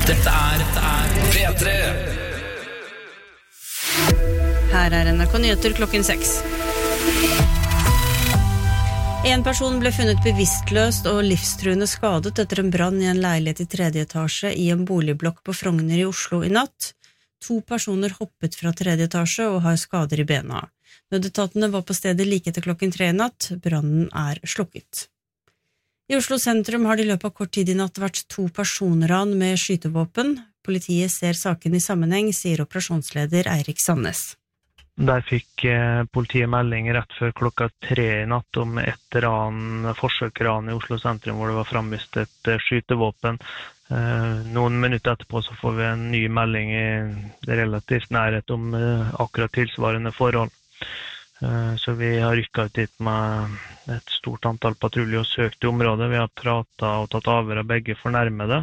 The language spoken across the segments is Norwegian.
Dette er P3. Her NRK Nyheter klokken 6. En person ble funnet bevisstløst og livstruende skadet etter en brann i en leilighet i 3. etasje i en boligblokk på Frogner i Oslo i natt. 2 personer hoppet fra 3. etasje og har skader i bena. Nødetatene var på stedet like etter klokken 3 i natt. Brannen er slukket. I Oslo sentrum har det i løpet av kort tid i natt vært 2 personran med skytevåpen. Politiet ser saken i sammenheng, sier operasjonsleder Eirik Sandnes. Der fikk politiet melding rett før klokka 3 i natt om et forsøkran i Oslo sentrum hvor det var fremvist et skytevåpen. Noen minutter etterpå så får vi en ny melding i relativt nærhet om akkurat tilsvarende forhold. Så vi har rykket ut dit med et stort antall patruljer og søkt i området. Vi har pratet og tatt avhør av begge fornærmede.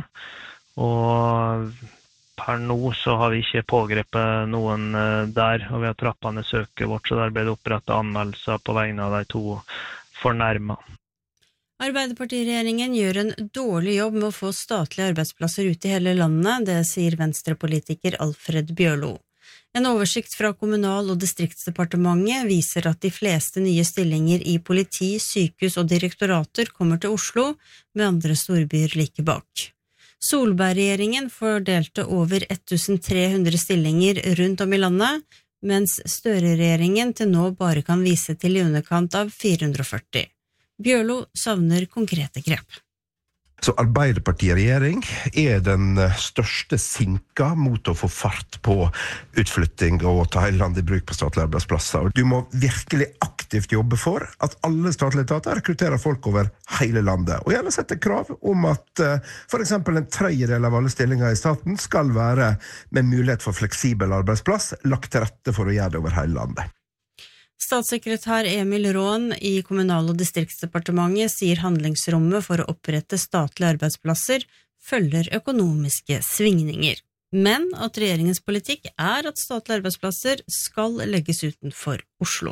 Og per nå så har vi ikke pågrepet noen der, og vi har trappet ned søket vårt, så der ble det opprettet anmeldelser på vegne av de 2 fornærmede. Arbeiderpartiregjeringen gjør en dårlig jobb med å få statlige arbeidsplasser ut i hele landet, det sier venstrepolitiker Alfred Bjørlo. En oversikt fra Kommunal- og distriktsdepartementet viser at de fleste nye stillinger i politi, sykehus og direktorater kommer til Oslo, med andre storbyer like bak. Solberg-regjeringen fordelte over 1300 stillinger rundt om i landet, mens Støre-regjeringen til nå bare kan vise til i underkant av 440. Bjørlo savner konkrete grep. Så Arbeiderpartiet-regjering er den største sinka mot å få fart på utflytting og ta hele landet i bruk på statlige arbeidsplasser. Du må virkelig aktivt jobbe for at alle statlige etater rekrutterer folk over hele landet, og gjerne sette krav om at for eksempel en 1/3 av alle stillinger i staten skal være med mulighet for fleksibel arbeidsplass, lagt til rette for å gjøre det over hele landet. Statssekretær Emil Rån i Kommunal- og distriktsdepartementet sier handlingsrommet for å opprette statlige arbeidsplasser følger økonomiske svingninger, men at regjeringens politikk er at statlige arbeidsplasser skal legges utenfor Oslo.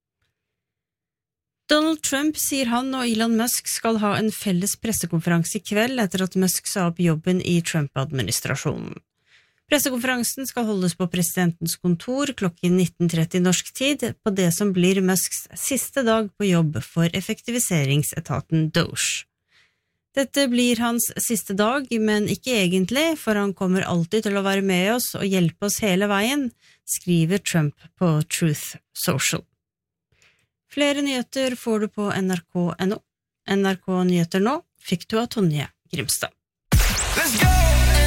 Donald Trump sier han og Elon Musk skal ha en felles pressekonferanse i kveld etter at Musk sa opp jobben i Trump-administrasjonen. Pressekonferansen skal holdes på presidentens kontor klokken 19:30 norsk tid på det som blir Musks siste dag på jobb for effektiviseringsetaten Doge. Dette blir hans siste dag, men ikke egentlig, for han kommer alltid til å være med oss og hjelpe oss hele veien, skriver Trump på Truth Social. Flere nyheter får du på NRK.no. NRK Nyheter nå fikk du av Tonje Grimstad. Let's go!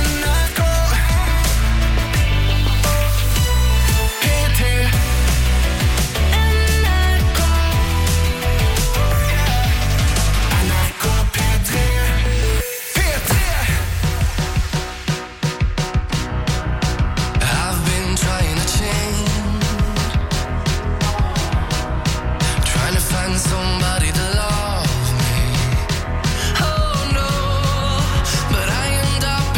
Somebody to love me. Oh no, but I end up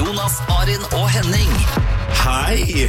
Jonas, Arin og Henning. Hei!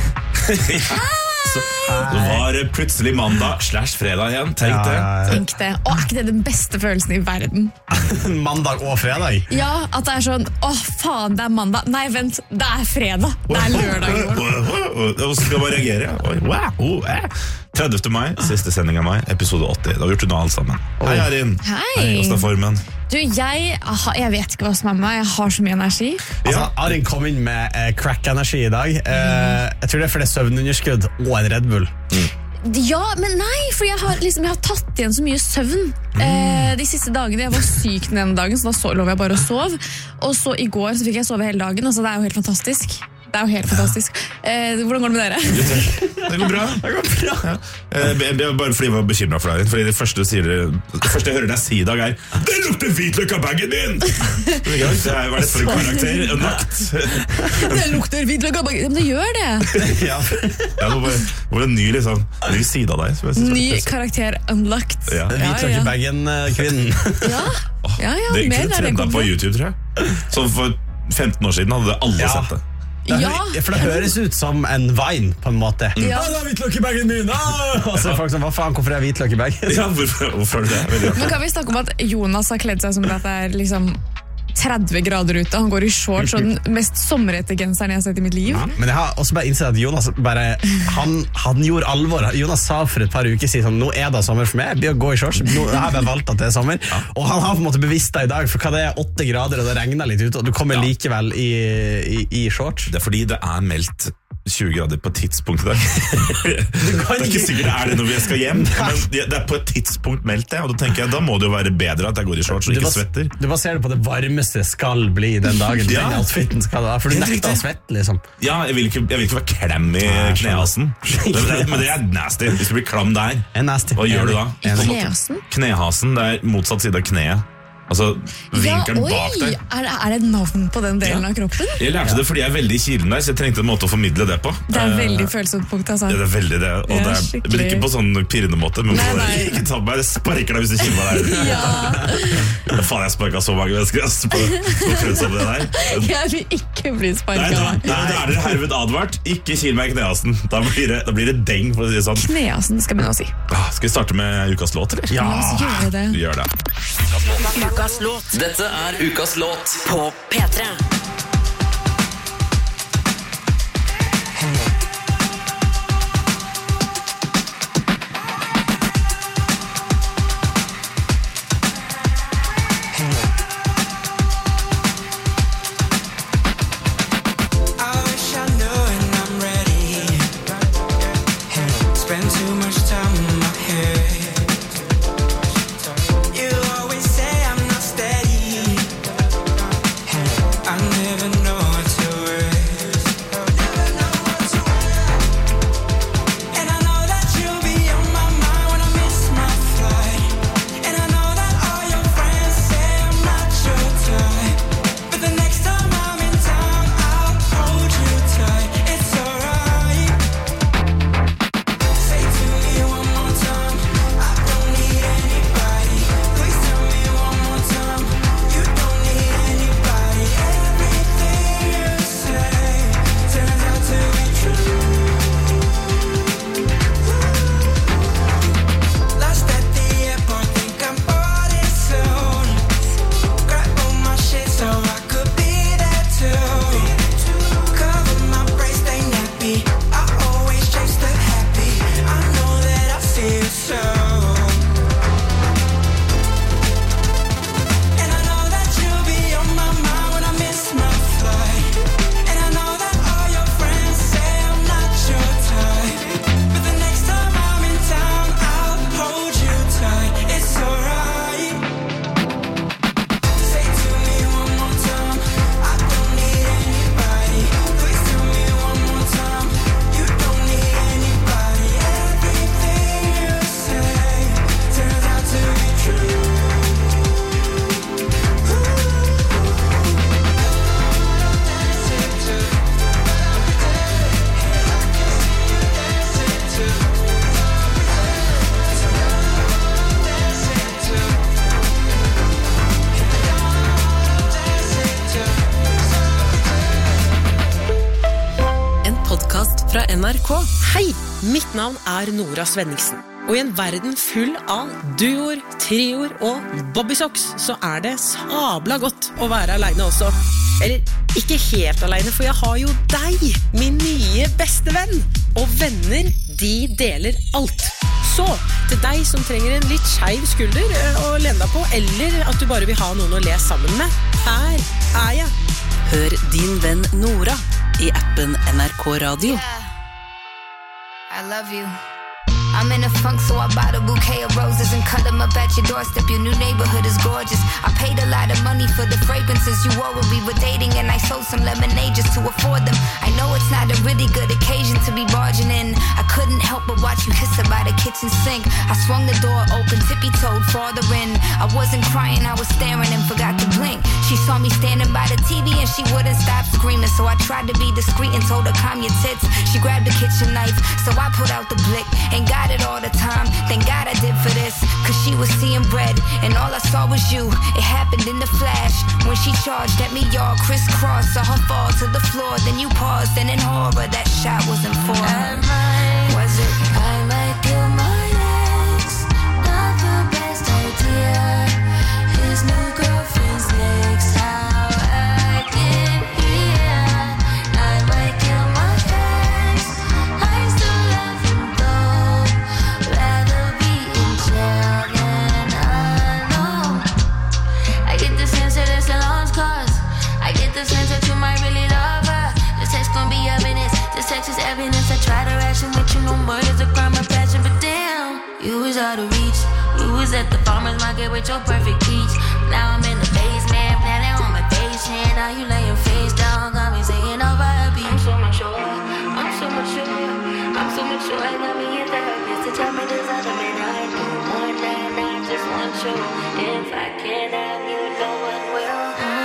Så det var plutselig mandag / fredag igjen. Tenk det. Tenk det. Og ikke det den beste følelsen i verden? Mandag og fredag. Ja, at det sånn, faen, det mandag. Nei, vent, det fredag. Det lørdag i år. Og så skal man reagere. Wow. 30. mai, siste sending av mai, episode 80. Da har vi gjort unna alt sammen. Hei, Arin. Hei. Hvordan er formen? Du, jeg vet ikke hva som med meg. Jeg har så mye energi. Altså, Arin kom inn med crack-energi i dag. Jeg tror det for det søvnunderskudd og en Red Bull. Ja, men nei, for jeg har tatt igjen så mye søvn de siste dagene. Jeg var syk den ene dagen, så da lå jeg bare og sov. Og så i går så fikk jeg sove hele dagen, og så det jo helt fantastisk. Det jo helt fantastisk. Hvordan går det med dere? Det går bra. Ja. Jeg bare fordi jeg var bekymret for deg. Fordi det første jeg hører deg si i dag det lukter hvitløk av bagen din! Hva er det for en karakter? Unlocked? Det lukter hvitløk av bagen. Men det gjør det. Ja, det var en ny side av deg. Ny karakter unlocked. Ja. Hvitløk i bagen-kvinnen. Ja, det mer kunne trenda på YouTube, tror jeg. Så for 15 år siden hadde alle sett det. For det høres ut som en Vine på en måte. Ja. Det hvitløk i bagen min! Og så er folk som, hva faen, hvorfor det hvitløk i bagen? Ja, hvorfor det? Men kan vi snakke om at Jonas har kledd seg som at det liksom 30 grader ute, han går i shorts og den mest sommerete genseren jeg har sett i mitt liv. Ja, men jeg har også bare innsett at Jonas han gjorde alvor. Jonas sa for et par uker siden sånn, nå det sommer for meg, jeg blir å gå i shorts, nå har jeg bare valgt at det sommer. Og han har på en måte bevisst det i dag, for hva det 8 grader og det regner litt ut, og du kommer likevel i shorts. Det fordi det meldt 20 grader på et tidspunkt i dag. Det ikke sikkert det når vi skal hjem, men det på et tidspunkt meldt det, og da tenker jeg, da må det jo være bedre at jeg går i shorts og ikke svetter. Du baserer det på det varmeste skal bli den dagen, den outfiten skal det være, for du nekter å svette, liksom. Ja, jeg vil ikke være klem i knehasen. Men det nasty. Hvis du blir klam der, hva gjør du da? I knehasen? Knehasen, det motsatt side av kneet. Altså, vinkelen bak deg. Er det et navn på den delen av kroppen? Jeg lærte det fordi jeg veldig i kilen der, så jeg trengte en måte å formidle det på. Det veldig følsomt punkt, altså. Ja, det veldig det, og men ikke på sånn pirrende måte, men ikke ta meg, det sparker deg hvis du kiler meg der. Ja. Faen, jeg sparket så mange mennesker på prøvd som det der. Jeg vil ikke bli sparket av. Nei, da dere herved advart, ikke kil meg i knehasen. Da blir det deng, for å si det sånn. Knehasen skal vi nå si. Skal vi starte med ukas låt, eller? Ja, la oss gjøre det. Vi gjør det. Ukas låt. Dette ukas låt på P3. I'm fra NRK. Hei, mitt navn er Nora Svenningsen. Og i en verden full av duoer, trioer og bobbysocks, så er det sabla godt å være alene også. Eller, ikke helt alene, for jeg har jo deg, min nye beste venn. Og venner, de deler alt. Så, til deg som trenger en litt skeiv skulder å lene deg på, eller at du bare vil ha noen å le sammen med, her er jeg. Hør din venn Nora i appen NRK Radio. I love you. I'm in a funk, so I bought a bouquet of roses and cut them up at your doorstep. Your new neighborhood is gorgeous. I paid a lot of money for the fragrances you wore when we were dating, and I sold some lemonade just to afford them. I know it's not a really good occasion to be barging in. I couldn't help but watch you kiss her by the kitchen sink. I swung the door open, tippy-toed farther in. I wasn't crying, I was staring and forgot to blink. She saw me standing by the TV and she wouldn't stop screaming, so I tried to be discreet and told her, calm your tits. She grabbed the kitchen knife, so I put out the blick and got it all the time. Thank God I did for this, cause she was seeing bread and all I saw was you. It happened in the flash when she charged at me, y'all crisscross. Saw her fall to the floor, then you paused, and in horror that shot wasn't for her. Was it? I might kill my ex, not the best idea. His new girlfriend's next, how I get here. I might kill my ex, I still love him though. Rather be in jail than alone. I get the sense that it's a lost cause. I get the sense that you might really love her. This text gon' be evidence. This text is evidence. I try to ration with you, no murder's a crime of passion, but damn, you was out of reach. We was at the farmer's market with your perfect peach. Now I'm in the basement, planning on my face hand. Now you laying face down, got me singing over a beat. I'm so mature, I'm so mature, I'm so mature. I got me in therapist to tell me there's other men I do more than I just want you. If I can't have you, no one will.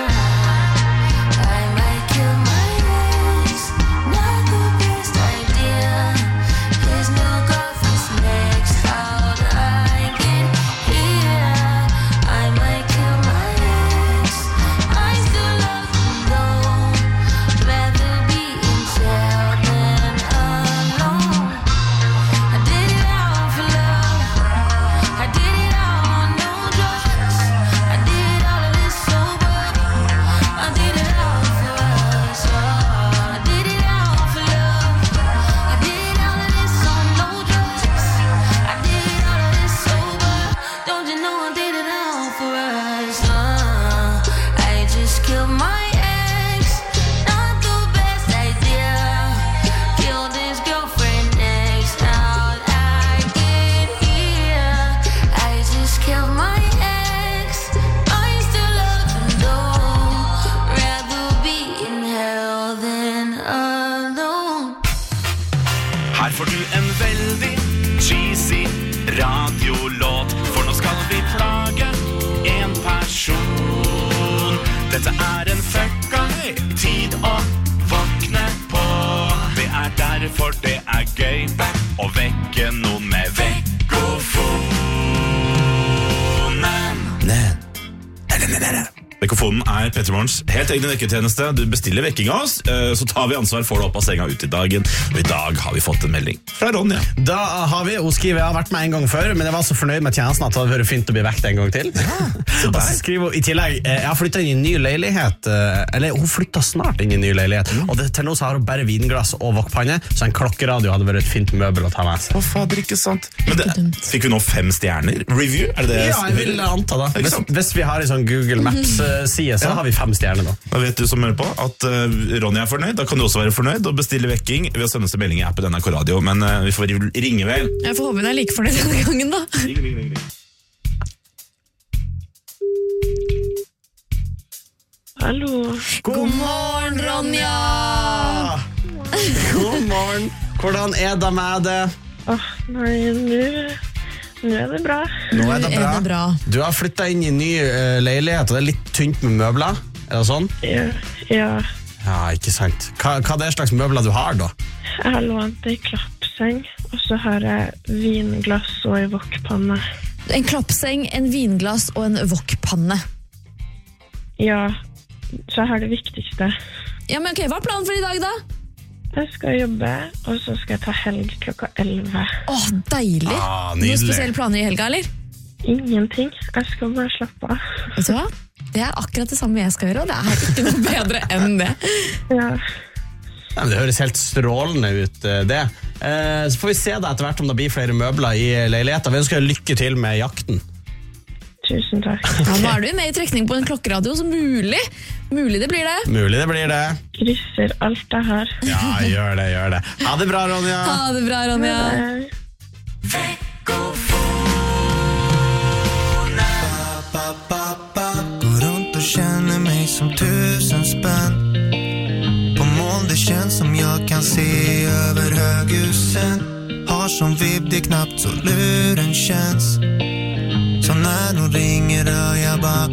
I might kill my ex, not the best idea. His new girlfriend's next, how'd I get here? I might kill my ex, I still love him though. Rather be in jail than alone. I did it all for love. I did it all on no drugs. I did all of this sober. I did it all for us. I did it all for love. I did all of this on no drugs. I did all of this sober. Don't you know I did it all for us? I just killed my ex, not the best idea. Killed his girlfriend next, how'd I get here? I just killed my ex, I still love him though. Rather be in hell than alone. Her får du en veldig cheesy radiolåt, for nå skal vi plage en person. Dette er en fucka tid å våkne på. Det er derfor det er gøy å vekke noen med vekkofonen. Vekkofonen er Petremorgens helt egne vekketjeneste. Du bestiller vekking av oss, så tar vi ansvar for det opp av senga ut i dagen. Og i dag har vi fått en melding fra Ronja. Da har vi, hun skriver, jeg har vært med en gang før, men jeg var så fornøyd med tjenesten at det hadde vært fint å bli vekket en gang til. Og så skriver hun i tillegg, jeg har flyttet inn i en ny leilighet, eller hun flyttet snart inn i en ny leilighet, og til nå så har hun bare vinglass og wokpanne, så en klokkeradio hadde vært et fint møbel å ta med seg. Å fader, ikke sant. Men fikk vi nå 5 stjerner? Review? Er det det? Ja, jeg vil anta da. Hvis vi har en sånn Google Maps-side, så har vi 5 stjerner da. Da vet du som hører på at Ronja er fornøyd. Da kan du også være fornøyd og bestille vekking ved å sende oss en melding i appen NRK Radio. Men vi får ringe vel. Jeg får håpe hun er like fornøyd denne gangen da. Ring. Hallo. God morgen, Ronja! God morgen. Hvordan er det med det? Nei, nå er det bra. Nå er det bra. Du har flyttet inn i en ny leilighet, og det er litt tynt med møbler. Er det sånn? Ja. Ja, ikke sant. Hva er det slags møbler du har da? Jeg har lånt en klappseng, og så har jeg vinglass og en wokpanne. En klappseng, en vinglass og en wokpanne. Ja, så jeg har det viktigste. Ja, men ok, hva er planen for i dag da? Jeg skal jobbe, og så skal jeg ta helg klokka 11. Åh, deilig. Noen spesielle planer i helga, eller? Ingenting. Jeg skal bare slappe av. Vet du hva? Det akkurat det samme jeg skal gjøre, og det ikke noe bedre enn det. Ja. Nei, det høres helt strålende ut, det. Så får vi se da etter hvert om det blir flere møbler i leiligheten. Vi ønsker lykke til med jakten. Tusen takk. Ja, nå du med i trekning på en klokkeradio, så mulig det blir det. Mulig det blir det. Krysser alt jeg har. Ja, gjør det. Ha det bra, Ronja. Ha det bra, Ronja. Går runt och känner mig som 1000 spänn. På moln det känns som jag kan se över höghusen. Har som vibb det knappt så luren känns. Så när hon ringer hör jag ba.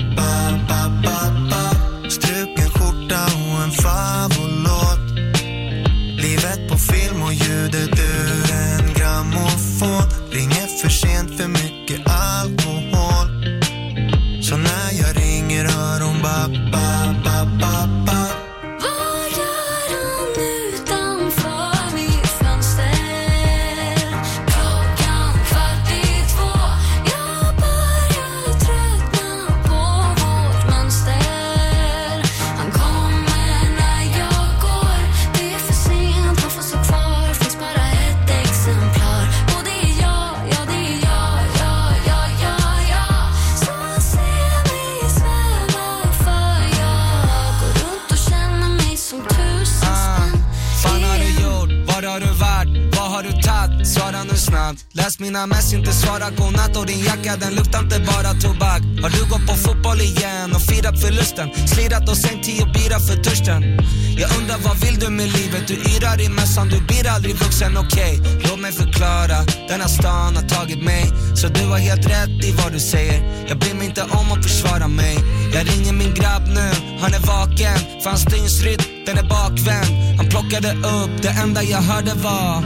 Struken skjorta och en favorit. Livet på film och ljudet ur en grammofon. Ringer för sent för mycket alkohol. Så när jag ringer hör hon ba. Vad gör han utanför mitt fönster? Klockan 42. Jag börjar tröttna på vårt mönster. Han kommer när jag går. Det är för sent, man får stå kvar. Finns bara ett exemplar. Och det är jag, ja det är jag. Så ser mig sväva för jag går runt och känner mig som 1000 spänn. Fan har du gjort? Var har du varit? Vad har du tagit? Svara nu snabbt. Läs mina mess, inte svara godnatt. Och din jacka, den luktar inte bara tobak. Har du gått på fotboll igen och firat förlusten? Slirat och sänkt 10 bira för törsten. Jag undrar vad vill du med livet? Du yrar i mässan, du blir aldrig vuxen, okej. Låt mig förklara, denna stan har tagit mig. Så du har helt rätt i vad du säger. Jag bryr mig inte om att försvara mig. Jag ringer min grabb nu, han är vaken. För hans dygnsrytm, den är bakvänd. Han plockade upp, det enda jag hörde var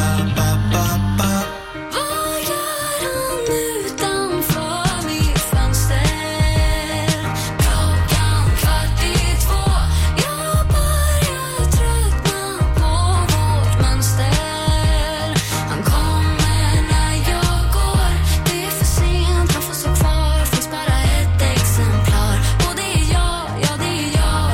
Vad gör han utanför mitt fönster? Klockan 42. Jag börjar tröttna på vårt mönster. Han kommer när jag går. Det är för sent, man får stå kvar. Finns bara ett exemplar. Och det är jag, ja det är jag.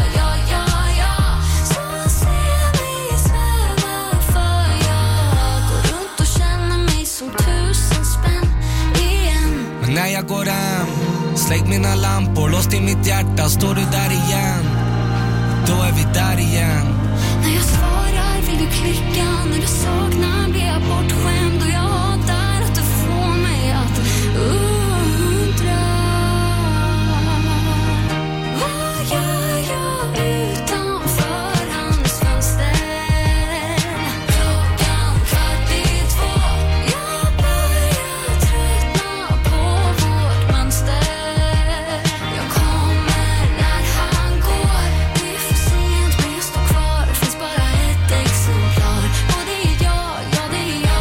Så ser mig sväva för jag går runt och känner mig som 1000 spänn igen. Men när jag går hem, släck mina lampor, låst i mitt hjärta, står du där igen. Då är vi där igen. När jag svarar vill du klicka. När du saknar blir jag bortskämd. Och jag hatar att du får mig att undra. Vad gör jag utanför hans fönster? Klockan 42. Jag börjar tröttna på vårt mönster. Jag kommer när han går. Det är för sent men jag står kvar. Finns bara ett exemplar. Och det är jag, ja det är jag.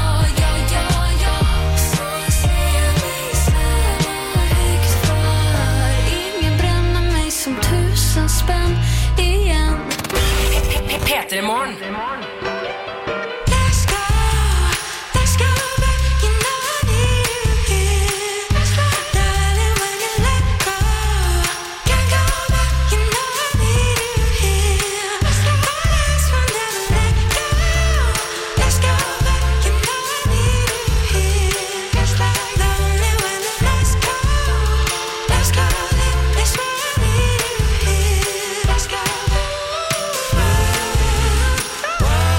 Så ser mig sväva högt för. Ingen bränner mig som 1000 spänn igen. P3 Morgen. Let's go back, you know I need you here. Darling, when you let go, can't go back, you know I need you here. Promise we'll never let go. Let's go back, you know I need you here. Darling, when you let's go, this where I need you here. Let's go.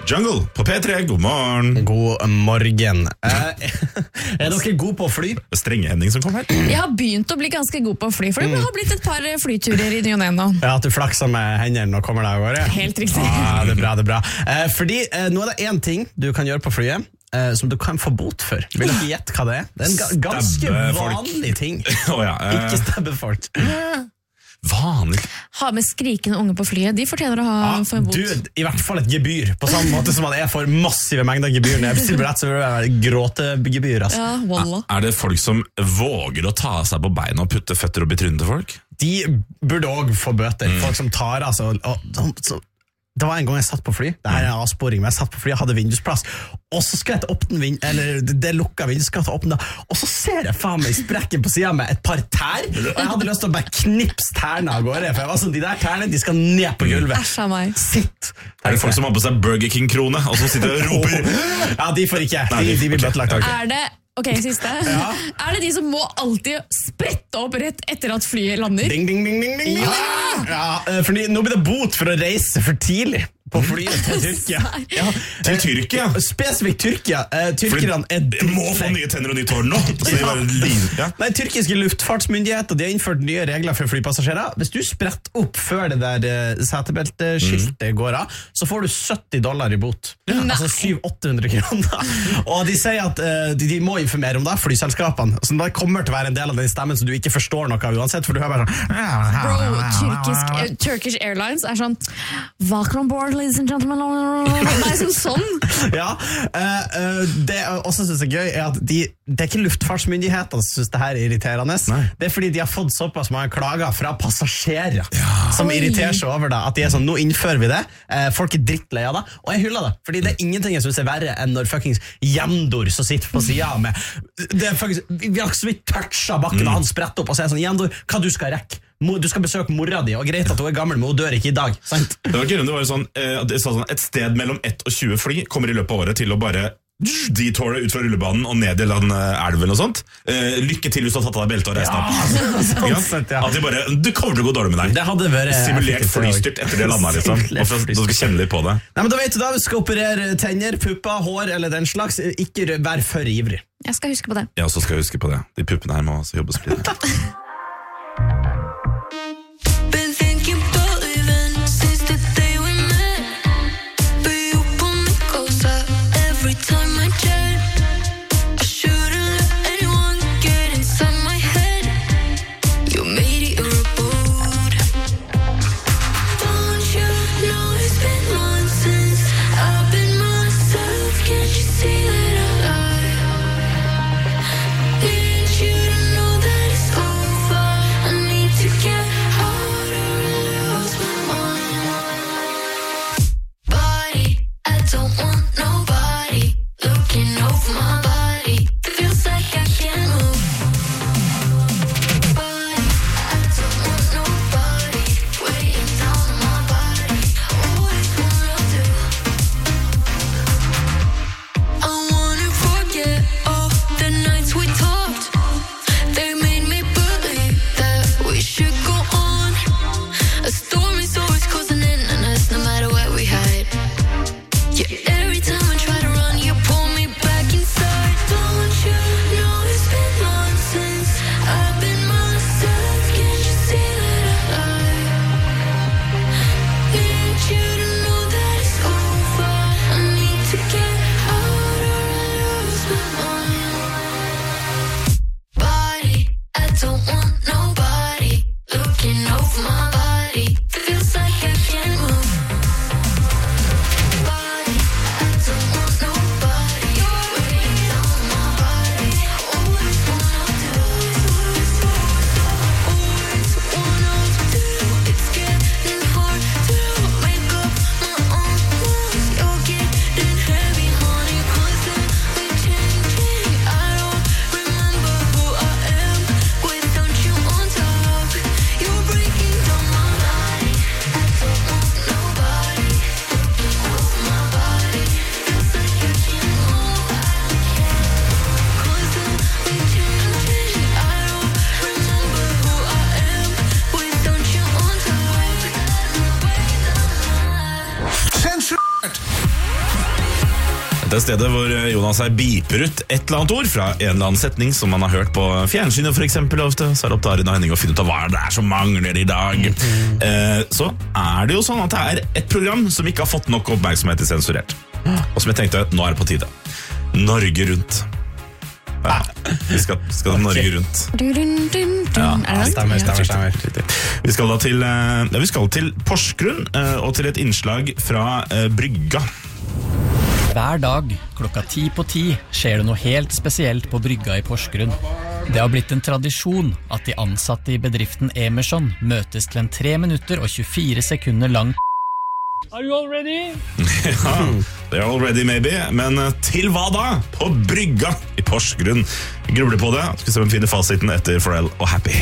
Jungle på P3, god morgen. God morgen. Er dere gode på å fly? Strenge Henning som kom her. Jeg har begynt å bli ganske god på å fly, for det har blitt et par flyturer i ny og ne nå. Ja, at du flakser med hendene og kommer deg av gårde? Helt riktig. Det er bra. Fordi nå er det en ting du kan gjøre på flyet, som du kan få bot for. Vil dere gjette hva det er? Det er en ganske vanlig ting. Ikke stabbe folk. Vanlig. Ha med skrikende unge på flyet. De fortjener å ha for en bot. I hvert fall et gebyr. På samme måte som man er for massive mengder gebyr. Når jeg bestiller billett, så vil det være gråtegebyr. Altså. Ja, wallah. Er det folk som våger å ta seg på beina og putte føtter opp i trynet til folk? De burde også få bøter. Folk som tar det var en gang jeg satt på fly. Det her er en avsporing, men jeg satt på fly og hadde vindusplass. Og så skal jeg åpne det lukket vinduet, skal jeg åpne det. Og så ser jeg faen meg i sprekken på siden med et par tær. Og jeg hadde lyst til å bare knipse tærne av gårde. For jeg var sånn, de der tærne, de skal ned på gulvet. Æsj av meg. Sitt! Er det folk som har på seg Burger King-krone, og som sitter og roper? Ja, de får ikke. De blir bøttelagt. Er det... Ok, siste. Ja. Er det de som må alltid sprette opp rett etter at flyet lander? Ding, ding, ding, ding, ding. Ja, fordi nå blir det bot for å reise for tidlig på flyet til Tyrkia. Ja. Til Tyrkia? Spesifikt Tyrkia. Tyrkerne må få nye tenner og nytt hår nå. Nei, tyrkiske luftfartsmyndigheter de har innført nye regler for flypassasjerer. Hvis du spretter opp før det der setebelteskiltet går av, så får du $70 i bot. Altså 700-800 kroner. Og de sier at de må informere om det, flyselskapene. Så det kommer til å være en del av den stemmen som du ikke forstår noe av uansett, for du hører bare sånn Turkish Airlines er sånn welcome aboard, ladies and gentlemen. Det er sånn. Ja, det også synes jeg er gøy er at det er ikke luftfartsmyndighetene som synes det her er irriterende. Nei. Det er fordi de har fått såpass mange klager fra passasjerer som irriterer seg over det, at de er sånn, nå innfører vi det, folk er drittlei av det, og jeg hyller det, fordi det er ingenting jeg synes er verre enn når fuckings Jendor som sitter på siden med, det er fuckings, vi har så vidt touchet bakken, og han spretter opp og sier sånn, Jendor, hva du skal rekke? Du skal besøke mora di, og greit at hun er gammel, men hun dør ikke i dag, sant? Det var gøy, det var sånn, et sted mellom 1 og 20 fly kommer i løpet av året til å bare detourer ut fra rullebanen og ned i elven og sånt. Lykke til hvis du har tatt av deg beltet og reist opp. At de bare, det kommer til å gå dårlig med deg. Det hadde vært simulert flystyrt etter det landet, liksom. Og for at du skal kjenne litt på det. Nei, men da vet du da, du skal operere tenner, pupper, hår eller den slags. Ikke vær for ivrig. Jeg skal huske på det. Ja, så skal jeg huske på det. De puppene her må også jobbes litt. Need you to know that it's over. Det stedet hvor Jonas biper ut et eller annet ord fra en eller annen setning som man har hørt på fjernsynet for eksempel ofte, så det opp til Arin og Henning å finne ut av hva det som mangler i dag. Så det jo sånn at det et program som ikke har fått nok oppmerksomhet i Sensurert. Og som jeg tenkte, nå det på tide. Norge Rundt. Ja, vi skal til Norge Rundt. Stemmer. Vi skal til Porsgrunn og til et innslag fra Brygga. Hver dag klokka 10:10 skjer det noe helt spesielt på Brygga i Porsgrunn. Det har blitt en tradisjon at de ansatte i bedriften Emerson møtes til en 3 minutter og 24 sekunder lang. Are you all ready? Ja, they're all ready maybe, men til hva da? På Brygga i Porsgrunn. Grubler på det, skal vi se om vi finner fasiten etter Pharrell og Happy.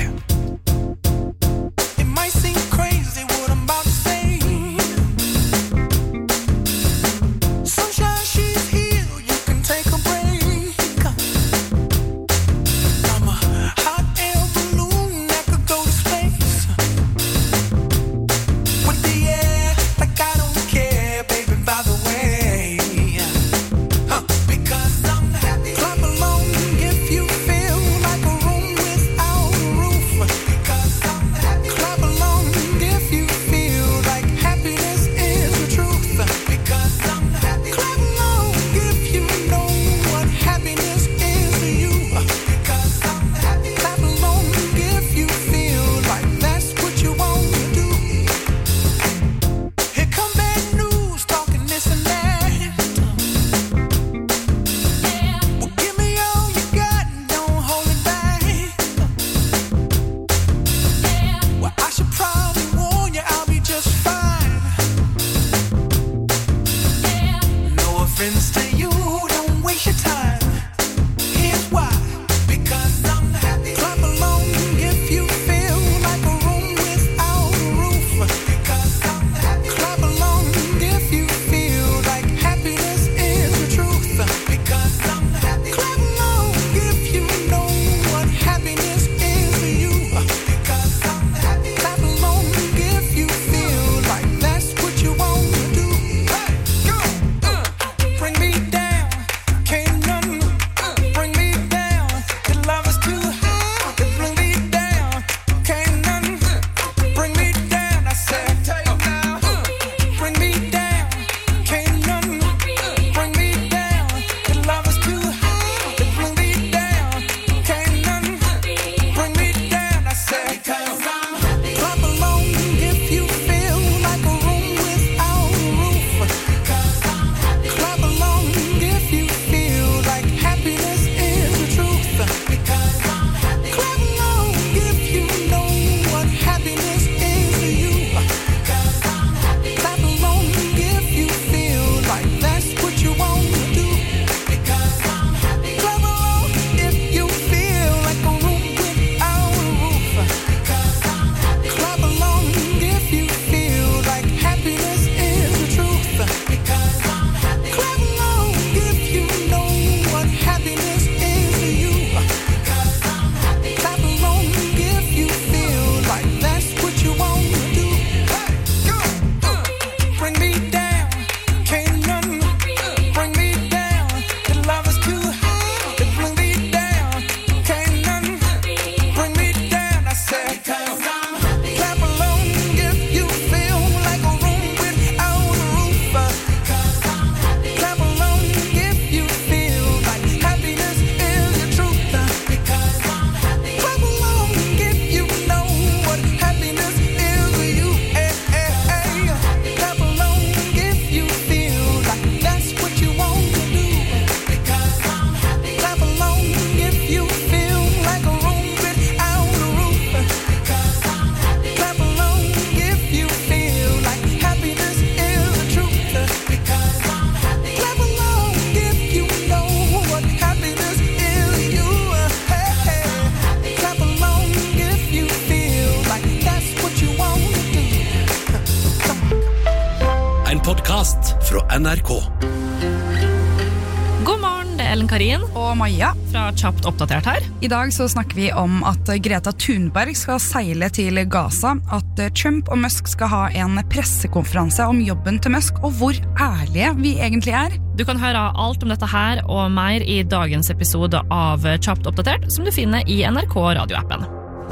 podcast fra NRK. God morgen, det Ellen Karin og Maja fra Kjapt oppdatert her. I dag så snakker vi om at Greta Thunberg skal seile til Gaza, at Trump og Musk skal ha en pressekonferanse om jobben til Musk, og hvor ærlige vi egentlig er. Du kan høre alt om dette her og mer i dagens episode av Kjapt oppdatert, som du finner i NRK radioappen.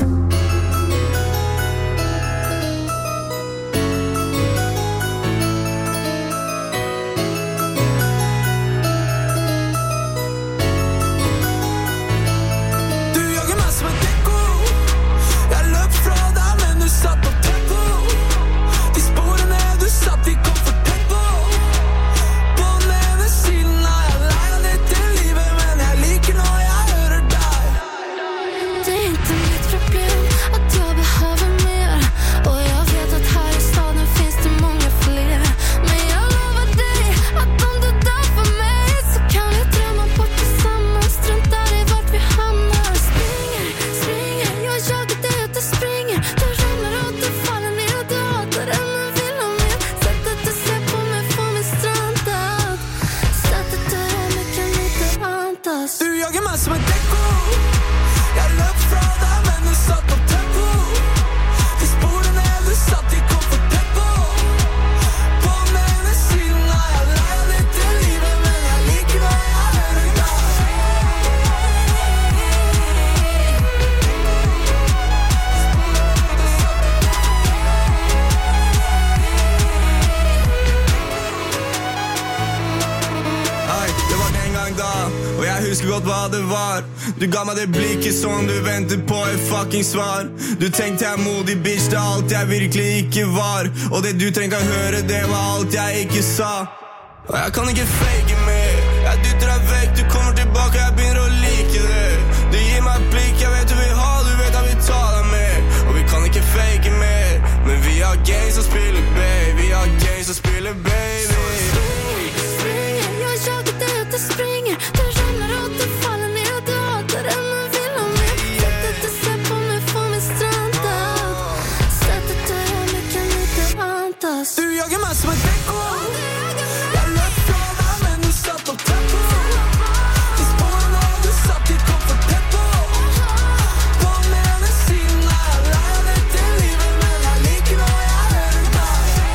Du ga meg det blikket som du venter på et fucking svar. Du tenkte jeg modig bitch, det alt jeg virkelig ikke var. Og det du trengte å høre, det var alt jeg ikke sa. Og jeg kan ikke fake mer. Jeg dytter deg vekk, du kommer tilbake, jeg begynner å like det. Du gir meg et blikk, jeg vet du vil ha, du vet jeg vil ta deg med. Og vi kan ikke fake mer, men vi har games som spiller, baby. Vi har games som spiller, baby. Springer, jag jagar dig och du springer. Du ramlar och du faller ner och du hatar den och vill ha mer. Sättet du ser på mig får mig strandad. Sättet du rör mig kan inte antas. Du jagar mig som ett däcko. Jag löp från dig men du satt och tempo. I spåren och du satt i komforttempo. På den ena sidan jag lär dig till livet, men jag liker när jag hör dig.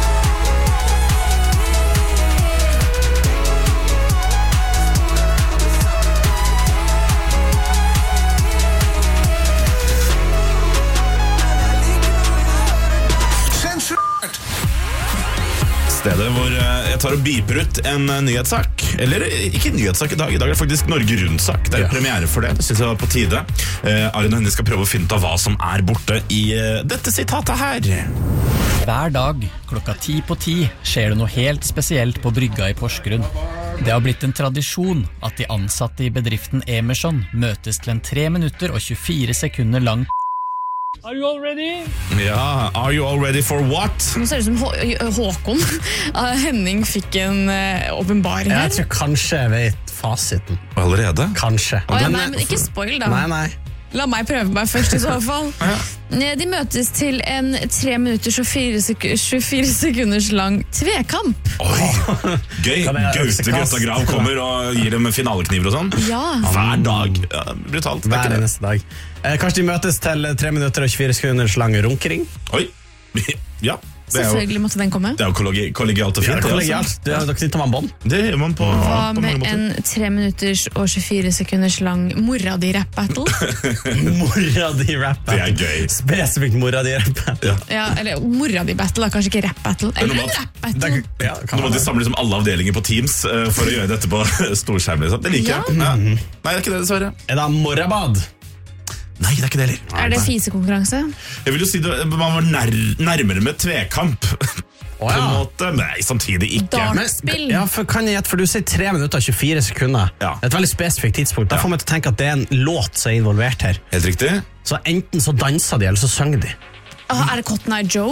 Stedet hvor jeg tar og biper ut en nyhetssak. Eller ikke nyhetssak i dag. I dag er det faktisk Norge Rundt-sak. Det er premiere for det. Det synes jeg var på tide. Arin og Henny skal prøve å finne ut av hva som er borte i dette sitatet her. Hver dag klokka 10:10 skjer det noe helt spesielt på brygga i Porsgrunn. Det har blitt en tradisjon at de ansatte i bedriften Emerson møtes til en 3 minutter og 24 sekunder lang. Are you all ready? Ja, are you all ready for what? Nå ser det ut som Håkon. Henning fikk en åpenbaring her. Jeg tror kanskje jeg vet fasiten. Allerede? Kanskje. Nei, men ikke spoil da. Nei. La meg prøve meg først i så fall. De møtes til en 3 minutter og 24 sekunders lang tvekamp. Oi, gøy. Gaute Grav kommer og gir dem finalekniver og sånn. Ja. Hver dag. Ja, brutalt. Hver eneste dag. Kanskje de møtes til 3 minutter og 24 sekunders lang runkering? Oi, ja. Selvfølgelig måtte den komme. Det er jo kollegialt og fint. Ja, kollegialt. Dere knytter man bånd. Det gjør man på Hva med en 3 minutters og 24 sekunders lang mora di rap battle? Mora di rap battle. Det er gøy. Spesifikt mora di rap battle. Ja, eller mora di battle, kanskje ikke rap battle. Eller rap battle. Nå må de samle liksom alle avdelinger på Teams for å gjøre dette på storskjerm. Det liker jeg. Ja. Nei, det er ikke det, dessverre. Er det morabad? Nei, det er ikke det heller. Er det fisekonkurranse? Jeg vil jo si det, man var nærmere med tvekamp. På en måte, nei, samtidig ikke. Dartspill. Ja, kan jeg gjette, for du sier 3 minutter og 24 sekunder. Ja. Det er et veldig spesifikt tidspunkt. Da får man til å tenke at det er en låt som er involvert her. Helt riktig. Så enten så danser de, eller så synger de. Er det Cotton Eye Joe?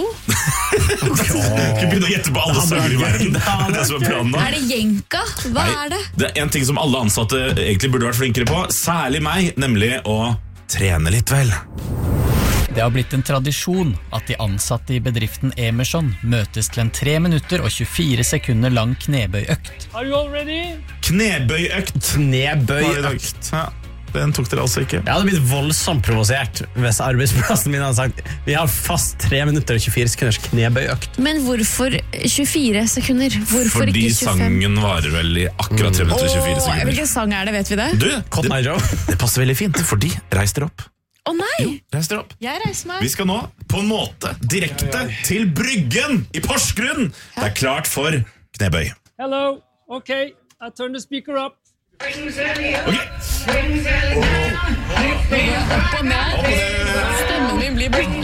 Ikke begynne å gjette på alle sanger i verden. Det som er planen da. Er det Jenka? Hva er det? Det er en ting som alle ansatte egentlig burde vært flinkere på, særlig meg, nemlig å trene litt vel. Det har blitt en tradisjon at de ansatte i bedriften Emerson møtes til en 3 minutter og 24 sekunder lang knebøyøkt. Are you all ready? Knebøyøkt. Ja, den tok dere altså ikke. Jeg hadde blitt voldsomt provosert hvis arbeidsplassen min hadde sagt vi har fast 3 minutter og 24 sekunders knebøyøkt. Men hvorfor 24 sekunder? Hvorfor Fordi ikke 25? sangen varer vel i akkurat 3 minutter og 24 sekunder. Hvilken sang er det, vet vi det? Du, det passer veldig fint, fordi reis dere opp. Å nei! Reis dere opp. Jeg reiser meg. Vi skal nå på en måte direkte til Bryggen i Porsgrunn. Det klart for knebøy. Hello. Okay, I turn the speaker up. Opp og ned. Stemmen min blir bling.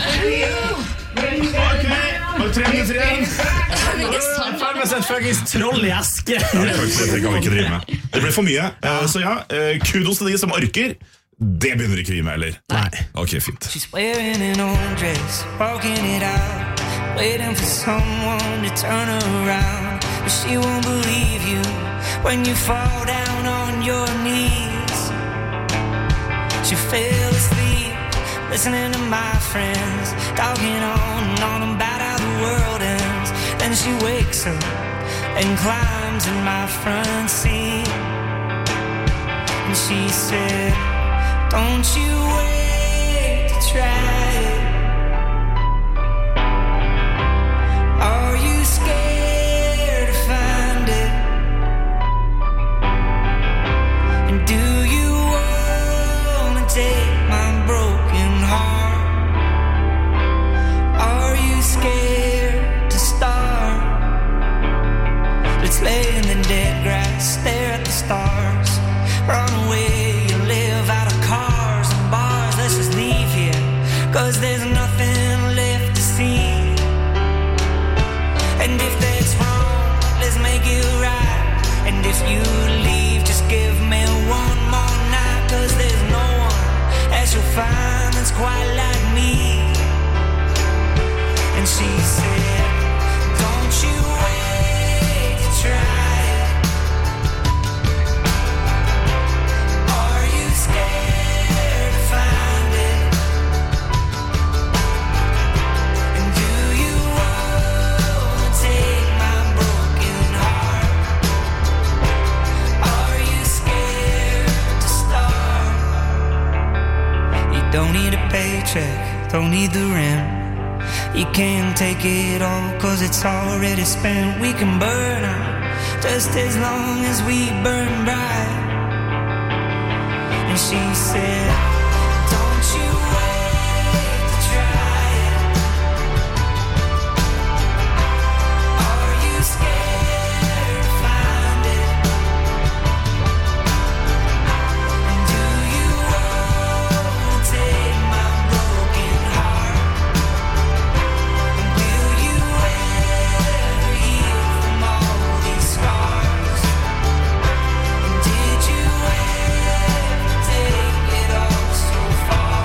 Bare 3 minutter igjen. Hvilken sang? Med sett faktisk troll i eske. Det kan vi ikke drive med. Det ble for mye. Så ja, kudos til de som orker. Det begynner ikke vi med, eller? Nei. Ok, fint. She's wearing an orange dress, walking it out, waiting for someone to turn her around. But she won't believe you when you fall down on your knees. She fell asleep, listening to my friends, talking on about how the world ends. Then she wakes up and climbs in my front seat. And she said, don't you wait to try it. Are you scared to find it? And do you wanna take my broken heart? Are you scared to start? Let's lay in the dead grass, stare at the stars, run away. Cause there's nothing left to see. And if that's wrong, let's make it right. And if you leave, just give me one more night. Cause there's no one else you'll find that's quite like me. And she said, don't you wait to try it. Are you scared to find it? Don't need a paycheck, don't need the rent. You can't take it all, cause it's already spent. We can burn out, just as long as we burn bright. And she said, don't you wait to try it. Are you scared to find it? And do you want take my broken heart? And will you ever heal from all these scars? And did you ever take it all so far?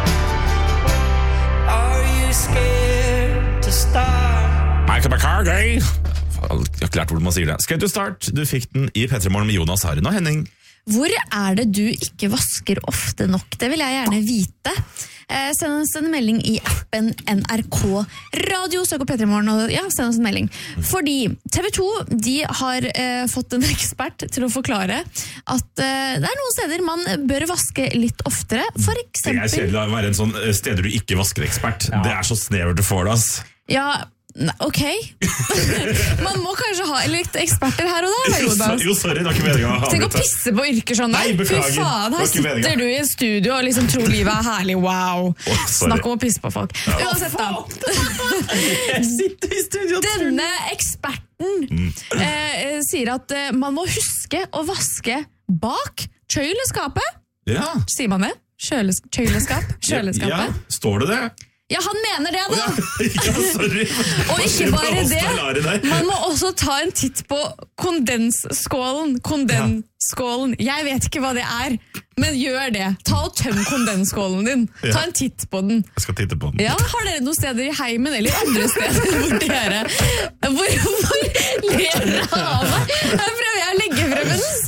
Are you scared to start? Michael McCartney. Jeg har klart hvordan man sier det. Skal du start? Du fikk den i P3morgen med Jonas Haren og Henning. Hvor er det du ikke vasker ofte nok? Det vil jeg gjerne vite. Send oss en melding i appen NRK Radio, søk opp P3morgen og ja, send oss en melding. Fordi TV 2 de har fått en ekspert til å forklare at det er noen steder man bør vaske litt oftere. For eksempel... Det er kjedelig å være en sånn steder du ikke vasker ekspert. Ja. Det er så snevert du får det, ass. Ja, ok. Man må kanskje ha litt eksperter her og der. Jo, sorry, det var ikke meningen å ha. Tenk å pisse på yrker sånn der. Nei, beklager. Fy faen, her sitter du i en studio og liksom tror livet er herlig. Wow. Snakk om å pisse på folk. Ja. Uansett da. Jeg sitter i studio. Denne eksperten sier at man må huske å vaske bak kjøleskapet. Ja. Sier man det? Kjøleskapet? Ja, står det det? Ja, han mener det da. Ja, sorry. Og ikke bare det, man må også ta en titt på kondensskålen. Jeg vet ikke hva det er, men gjør det. Ta og tøm kondensskålen din. Ta en titt på den. Jeg skal titte på den. Ja, har dere noen steder i heimen eller andre steder hvor dere Hvor ler dere av meg? Her prøver jeg å legge frem en sak.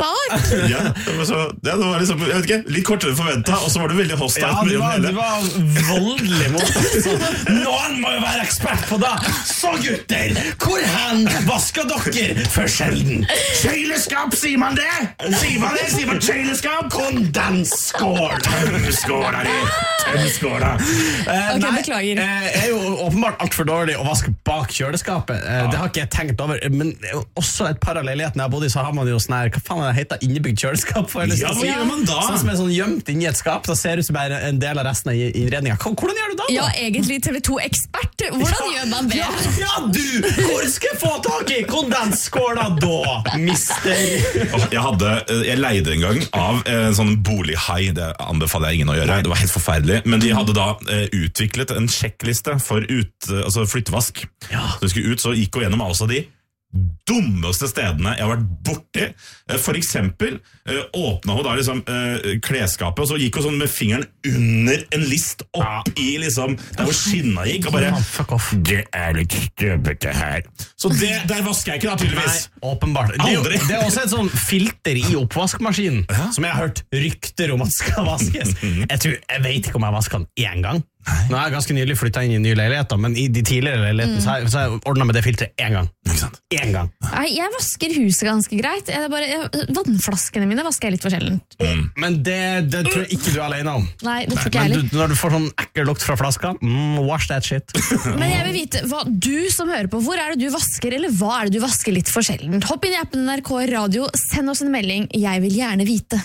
Ja, det var liksom, jeg vet ikke, litt kortere forventet, og så var du veldig hostile. Ja, du var voldelig mot Noen må jo være ekspert på det. Så gutter, hvor hen vasker dere for sjelden? Kjøleskap, sier man det? Sier man kjøleskap? Kondensskål. Tømskål. Ok, beklager. Jeg er jo åpenbart alt for dårlig å vaske bak kjøleskapet. Det har ikke jeg tenkt over. Men også et par av leilighetene jeg bodde i, så har man jo sånn her, hva faen er det heter, innebygd kjøleskap? Ja, hva gjør man da? Sånn som er sånn gjemt inni et skap, da ser det ut som bare en del av resten av innredningen. Hvordan gjør du da? Ja, egentlig TV2-ekspert. Hvordan gjør man det? Ja, du! Hvor skal jeg få tak i kondensskåla da, mister? Jeg leide en gang av en sånn bolighai, det anbefaler jeg ingen å gjøre, det var helt forferdelig, men de hadde da utviklet en sjekkliste for flyttevask. Så vi skulle ut, så gikk vi gjennom altså de dummeste stedene jeg har vært borti. For eksempel åpnet hun da liksom klesskapet, og så gikk hun sånn med fingeren under en list opp i liksom der hvor skinna gikk, og bare det litt støvete her. Så der vasker jeg ikke da, tydeligvis. Nei, åpenbart. Det er også et sånn filter i oppvaskmaskinen som jeg har hørt rykter om at skal vaskes. Jeg vet ikke om jeg vasket den en gang. Nå har jeg ganske nylig flyttet inn i en ny leilighet, men i de tidligere leilighetene så har jeg ordnet med det filteret en gang. En gang. Nei, jeg vasker huset ganske greit. Vannflaskene mine vasker jeg litt for sjelden. Men det tror jeg ikke du er alene om. Nei, det tror ikke jeg heller. Når du får sånn ekkel lukt fra flaska, wash that shit. Men jeg vil vite, hva du som hører på, hvor er det du vasker, eller hva er det du vasker litt for sjelden? Hopp inn i appen NRK Radio, send oss en melding, jeg vil gjerne vite.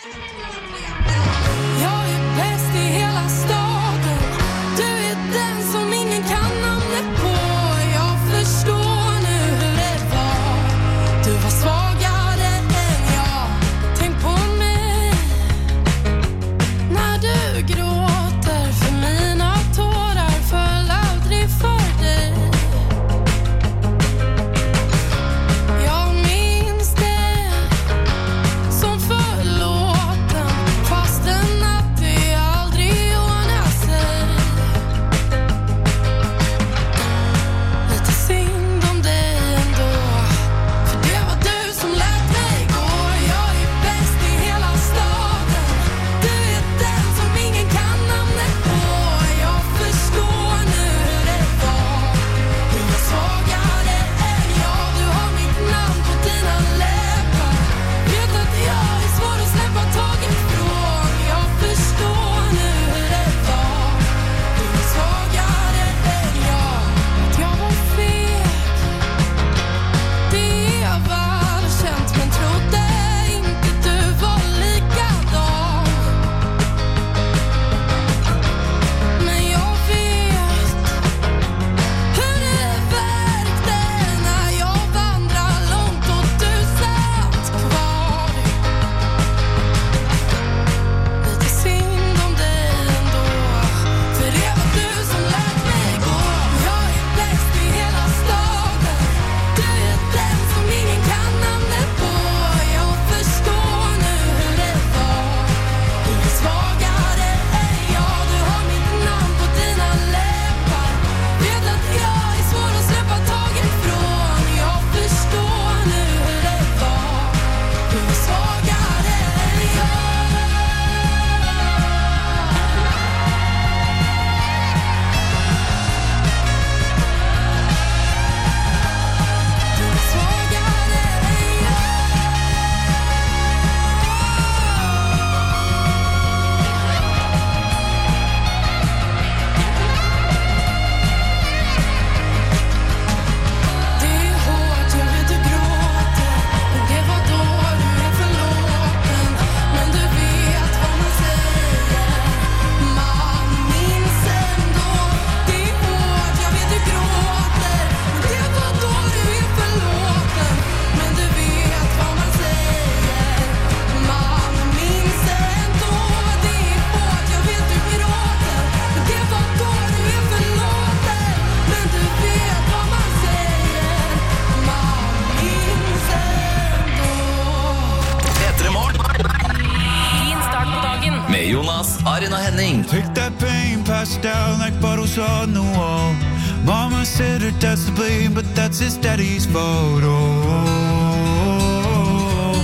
Jonas, Arin og Henning. Take that pain, pass it down like bottles on the wall. Mama said her dad's to blame, but that's his daddy's photo.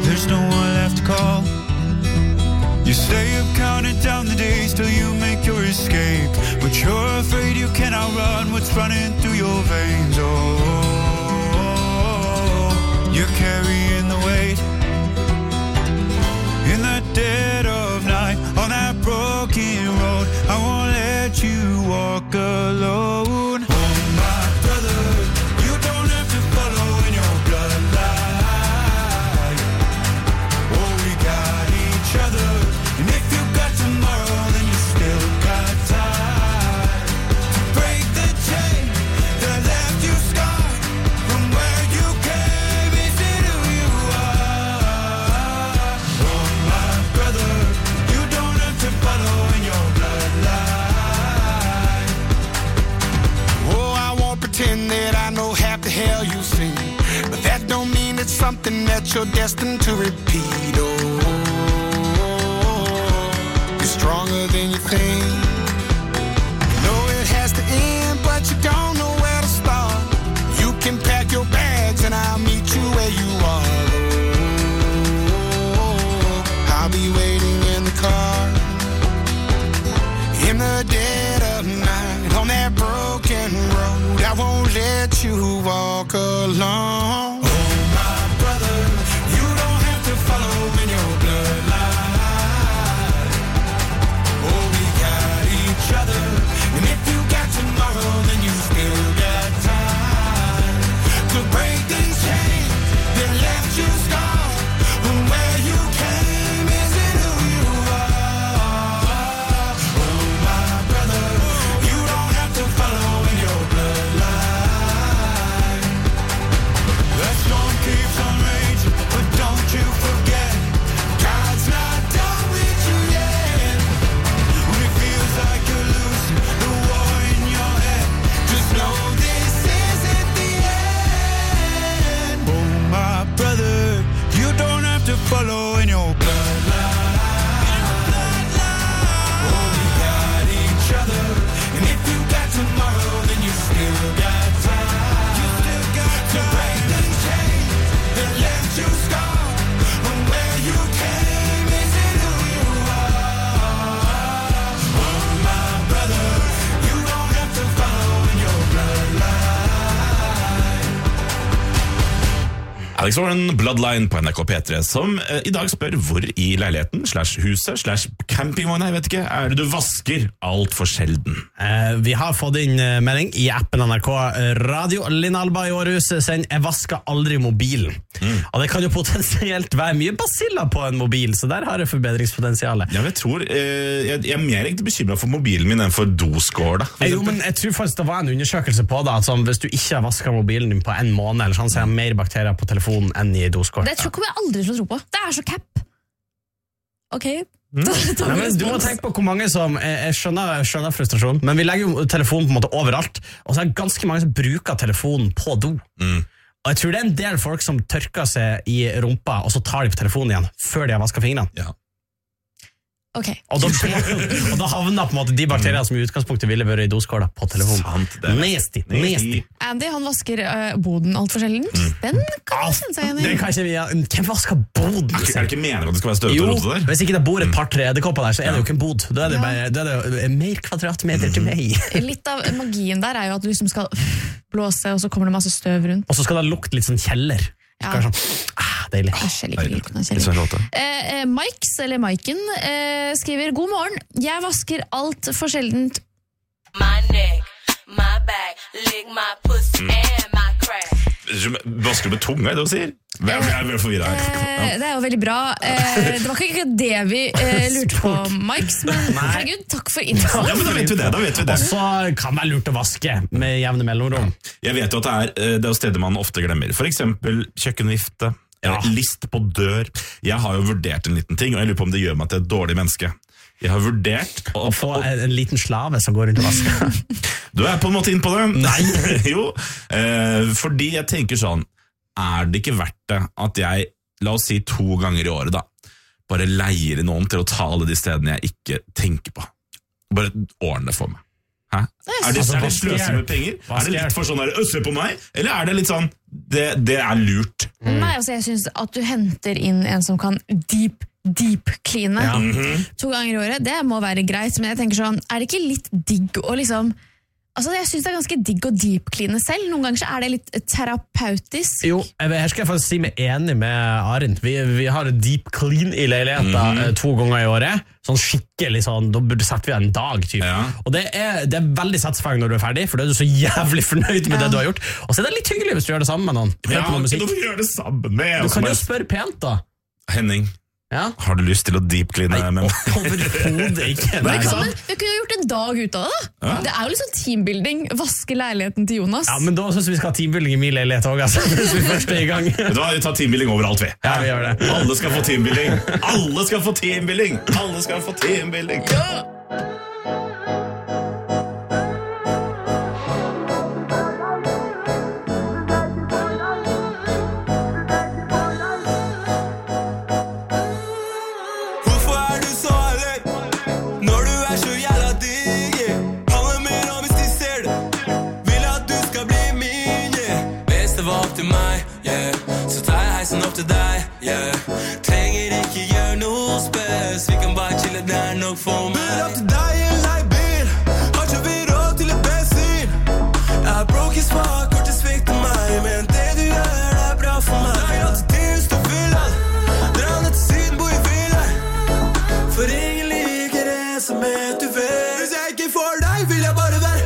there's no one left to call. You stay up counting down the days till you make your escape, but you're afraid you cannot run what's running through your veins. Oh, you're carrying the weight in the dead of night on that broken road. I won't let you walk alone. Oh my brother, you don't have to follow in your bloodline. Oh, we got each other, and if you got tomorrow, then you still got time to break the chain that left you scarred from where you came. Is it who you are? Oh my brother, you don't have to follow in your bloodline. Oh, I won't pretend that I know half the hell you've seen, but that don't mean it's something that you're destined to repeat. Oh, you're stronger than you think. You know it has to end, but you don't know where to start. You can pack your bags and I'll meet you where you are. Oh, I'll be waiting in the car in the dead of night on that broken road. I won't let you walk alone. Oh my brother, you don't have to follow in your bloodline. Oh, we got each other, and if you got tomorrow, then you still got time to break these chains that left you scarred from where you came. Is it who you are? Oh my brother, you don't have to follow in your bloodline. The storm keeps on raging, but don't you forget, God's not done with you yet. When it feels like you're losing the war in your head, just know this isn't the end. Oh my brother, you don't have to follow in your bloodline. Oh, we got each other, and if you got tomorrow, then you still got time. You still got to break the chains that left you scarred from where you came. Is it who you are? Oh my brother, you don't have to follow in your bloodline. Alex Warren, Bloodline på NRK P3, som i dag spør hvor i leiligheten, /huset, /campingvogn, jeg vet ikke, er det du vasker alt for sjelden? Vi har fått inn melding i appen NRK Radio. Linn Alba i Århus sender, jeg vasker aldri mobilen. Og det kan jo potensielt være mye basiller på en mobil, så der har jeg forbedringspotensialet. Ja, jeg tror, jeg er mer egentlig bekymret for mobilen min enn for doskål da. Jo, men jeg tror faktisk det var en undersøkelse på det, at sånn, hvis du ikke har vasket mobilen din på en måned, eller sånn, så er det mer bakterier på telefonen enn i doskål. Det kommer jeg aldri til å tro på. Det er så cap. Ok. Nei, men du må tenke på hvor mange som jeg skjønner frustrasjon, men vi legger jo telefonen på en måte overalt, og så er det ganske mange som bruker telefonen på do. Og jeg tror det er en del folk som tørker seg i rumpa, og så tar de på telefonen igjen før de har vasket fingrene. Ja. Ok. Og da havner på en måte de bakterier som i utgangspunktet ville vært i doskåla på telefonen. Nasty. Andy, han vasker boden alt for sjelden. Den kan jeg kjenne seg igjen i. Det kan ikke vi, hvem vasker boden? Er det ikke meningen at det skal være støvete og rote der? Hvis ikke det bor et par-tre edderkopper der, så er det jo ikke en bod. Da er det bare mer kvadratmeter til meg. Litt av magien der er jo at du liksom skal blåse, og så kommer det masse støv rundt. Og så skal det lukte litt sånn kjeller. Ja. Sånn, deilig. Mikes, eller Maiken, skriver: God morgen, jeg vasker alt for sjeldent. My neck, my back, lick my pussy and my crack. Vasker du med tunga, er det du sier? Jeg er forvirret her. Det er jo veldig bra. Det var ikke det vi lurte på, Mikes, men herregud, takk for info. Ja, men da vet vi det. Og så kan det være lurt å vaske med jevne mellomrom. Jeg vet jo at det er steder man ofte glemmer. For eksempel kjøkkenvifte, list på dør. Jeg har jo vurdert en liten ting, og jeg lurer på om det gjør meg til et dårlig menneske. Jeg har vurdert å få en liten slave som går rundt og vasker. Du er på en måte inn på det. Nei. Jo, fordi jeg tenker sånn, er det ikke verdt det at jeg, la oss si 2 ganger i året da, bare leier noen til å ta alle de stedene jeg ikke tenker på. Bare ordne for meg. Hæ? Er det sløsing med penger? Er det litt for sånn der, se på meg? Eller er det litt sånn, Det lurt. Nei, altså jeg synes at du henter inn en som kan deep cleane 2 ganger i året, det må være greit, men jeg tenker sånn, det ikke litt digg å liksom altså jeg synes det ganske digg å deep cleane selv. Noen ganger så det litt terapeutisk. Jo, her skal jeg faktisk si meg enig med Arin. Vi har deep clean i leiligheten 2 ganger i året. Sånn skikkelig sånn, da setter vi en dag typ. Og det er veldig satisfying når du er ferdig, for da er du så jævlig fornøyd med det du har gjort. Og så det litt hyggelig hvis du gjør det sammen med noen. Ja, du gjør det sammen med. Du kan jo spørre pent da. Henning. Har du lyst til å deep cleane med meg? Overhodet ikke. Vi kunne jo gjort en dag ut av det da. Det jo liksom teambuilding, vaske leiligheten til Jonas. Ja, men da synes vi skal ha teambuilding i min leilighet også, altså, hvis vi først i gang. Vet du hva, vi tar teambuilding overalt vi. Ja, vi gjør det. Alle skal få teambuilding. Alle skal få teambuilding. Alle skal få teambuilding. Ja! Trenger ikke gjøre noe spes. Vi kan bare chille, det nok for meg. Bør opp til deg i en leiebil. Har ikke vi råd til et bensin. Jeg broke smak, kortet svikter meg. Men det du gjør, det bra for meg. Jeg alltid til stå villa. Dra ned til syden, bo i villa. For ingen liker det som du vet. Hvis jeg ikke får deg, vil jeg bare være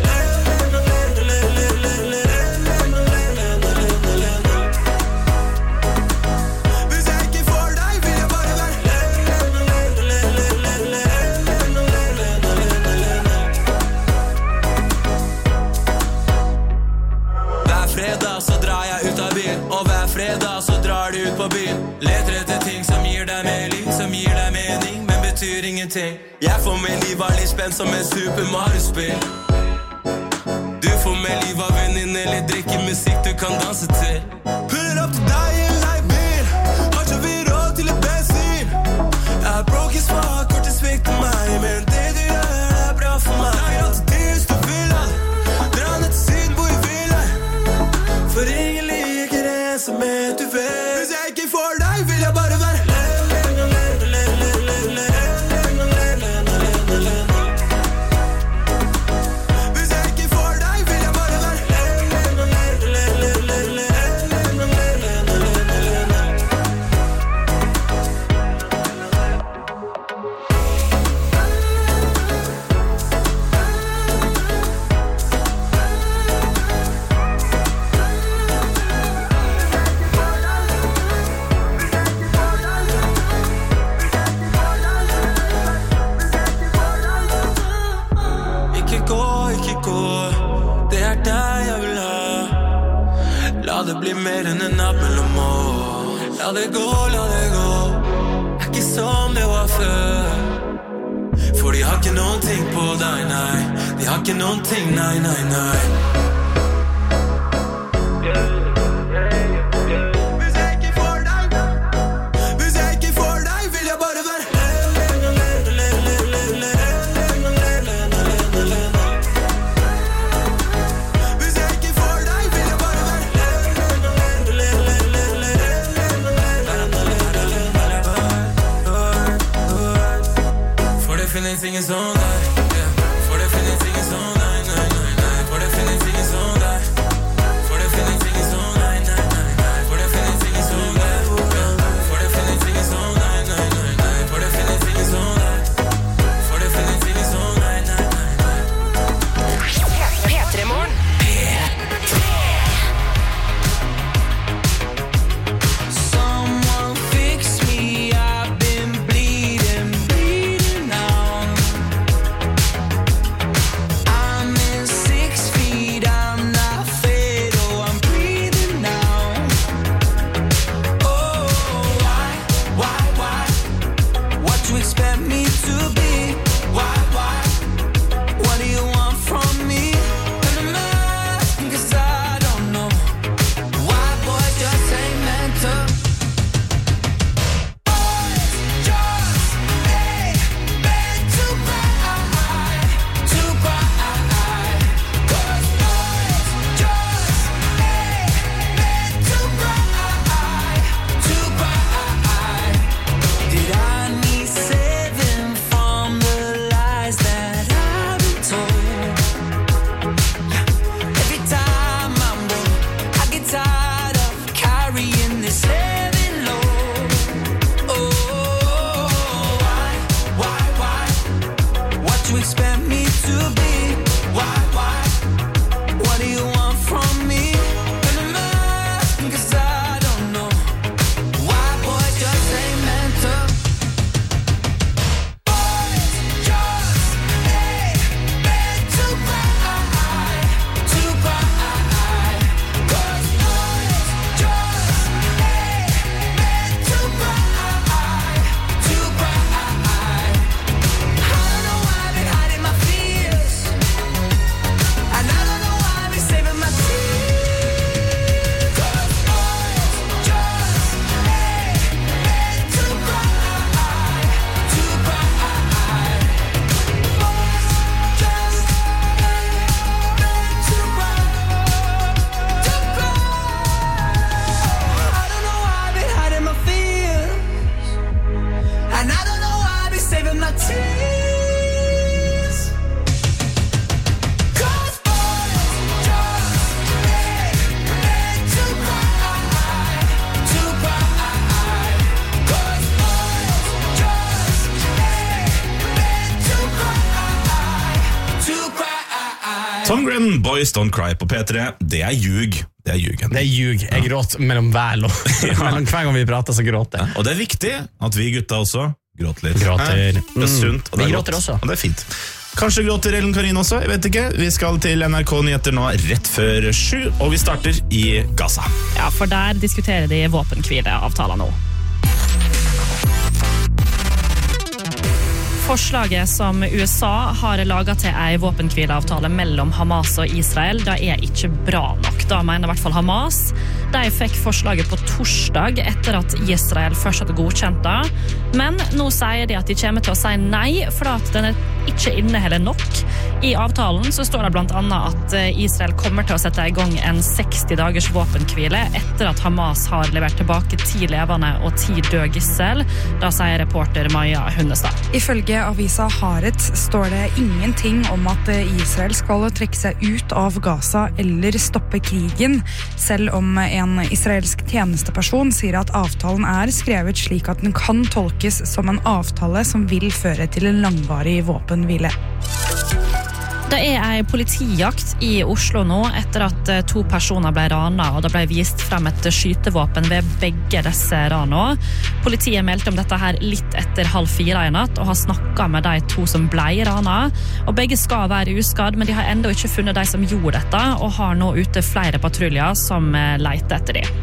fredag så drar du ut på byen. Leter etter ting som gir deg mer liv, som gir deg mening, men betyr ingenting. Jeg får med liv av litt spenn som en Super Mario-spill. Du får med liv av venninne eller drikke musikk du kan danse til. Puller opp til deg i en leiebil. Har ikke vi råd til et bensin. Jeg broke smak, kortet svikter meg. Men det du gjør bra for meg. Jeg alltid til stå villa. Dra ned til syden, bo i villa. For ingen liker det som du vet. Hvis jeg ikke får deg, vil jeg bare være Hvis jeg ikke får deg, vil jeg bare være La det bli mer enn en natt mellom år. La det gå, la det gå. Ikke som det var før. For de har ikke noen ting på deg, nei. De har ikke noen ting, nei, nei, nei. Hvis jeg ikke får deg, hvis jeg ikke får deg, vil jeg bare være finnes ingen sånn der, for det finnes ingen sånn, nei, nei, nei, nei, for det finnes ingen sånn der, for det finnes ingen sånn, nei, nei, nei, nei, for det finnes ingen sånn der, for det finnes ingen sånn, nei, nei, nei, nei, for det finnes ingen sånn der, for det finnes ingen sånn, nei, nei, nei, nei. P3-morgen. Someone fix me, I've been bleeding låten Boys Don't Cry på P3. Det ljug. Det ljug. Jeg gråt mellom hver låt. Mellom hver gang vi prater så gråter jeg. Og det viktig at vi gutta også gråter litt. Gråter. Det sunt, og det Vi godt. gråter også. Og det fint. Kanskje gråter Ellen Karin også, jeg vet ikke. Vi skal til NRK Nyheter nå rett før 7, og vi starter i Gaza. Ja, for der diskuterer de våpenhvileavtaler nå. Forslaget som USA har laget til en våpenhvileavtale mellom Hamas og Israel, det ikke bra nok. Da mener i hvert fall Hamas. De fikk forslaget på torsdag etter at Israel først hadde godkjent det. Men nå sier de at de kommer til å si nei, for at den ikke inneholder nok. I avtalen så står det blant annet at Israel kommer til å sette i gang en 60 dagers våpenhvile etter at Hamas har levert tilbake 10 levende og 10 døde gissel. Da sier reporter Maja Hundestad. Ifølge avisa Haaretz står det ingenting om at Israel skal trekke seg ut av Gaza eller stoppe krigen, selv om en israelsk tjenesteperson sier at avtalen skrevet slik at den kan tolkes som en avtale som vil føre til en langvarig våpenhvile. Det en politijakt i Oslo nå etter at 2 personer ble ranet, og det ble vist frem et skytevåpen ved begge disse ranene. Politiet meldte om dette her litt etter 3:30 i natt og har snakket med de 2 som ble ranet. Og begge skal være uskadd, men de har enda ikke funnet de som gjorde dette, og har nå ute flere patruljer som leter etter dem.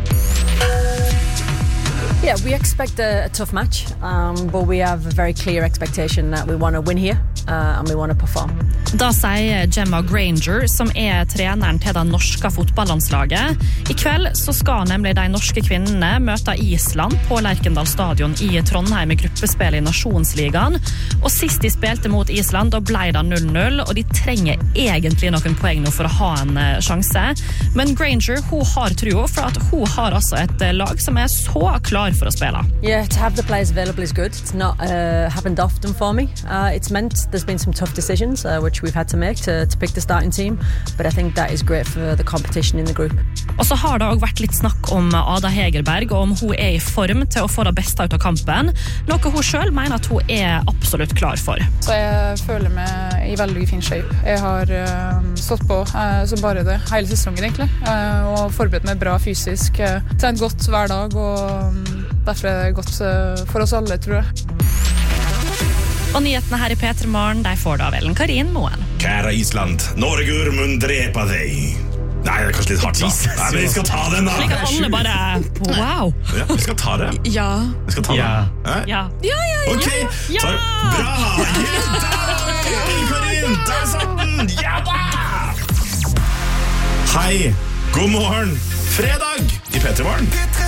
Yeah, we expect a tough match, but we have a very clear expectation that we want to win here and we want to perform. Da sier Gemma Granger, som treneren til det norske fotballandslaget. I kveld så skal nemlig de norske kvinnene møte Island på Lerkendal stadion i Trondheim i gruppespill i Nasjonsligaen. Og sist de spilte mot Island, da ble det 0-0, og de trenger egentlig noen poeng nå for å ha en sjanse. Men Granger, hun har trua, for at hun har altså et lag som så klar for å spille. Yeah, to have the players available is good. It's not happened often for me. It's meant there's been some tough decisions, which we've had to make to pick the starting team, but I think that is great for the competition in the group. Og så har det også vært litt snakk om Ada Hegerberg, og om hun i form til å få det beste ut av kampen, noe hun selv mener at hun absolutt klar for. Så jeg føler meg i veldig fin shape. Jeg har stått på som bare det hele sesongen egentlig, og forberedt meg bra fysisk, trent godt hver dag, og derfor det godt for oss alle, tror jeg. Og nyhetene her i P3 Morgen, de får du av Ellen Karin Moen. Kære Island, Norge mun drepa deg. Nei, det kanskje litt hardt da. Nei, men vi skal ta den da. Slik at alle bare, wow. Ja, vi skal ta det. Ja. Vi skal ta det. Ja. Ok, Ja. Bra! Ellen Karin, der satt den! Ja da! Hei, god morgen. Fredag i P3 Morgen.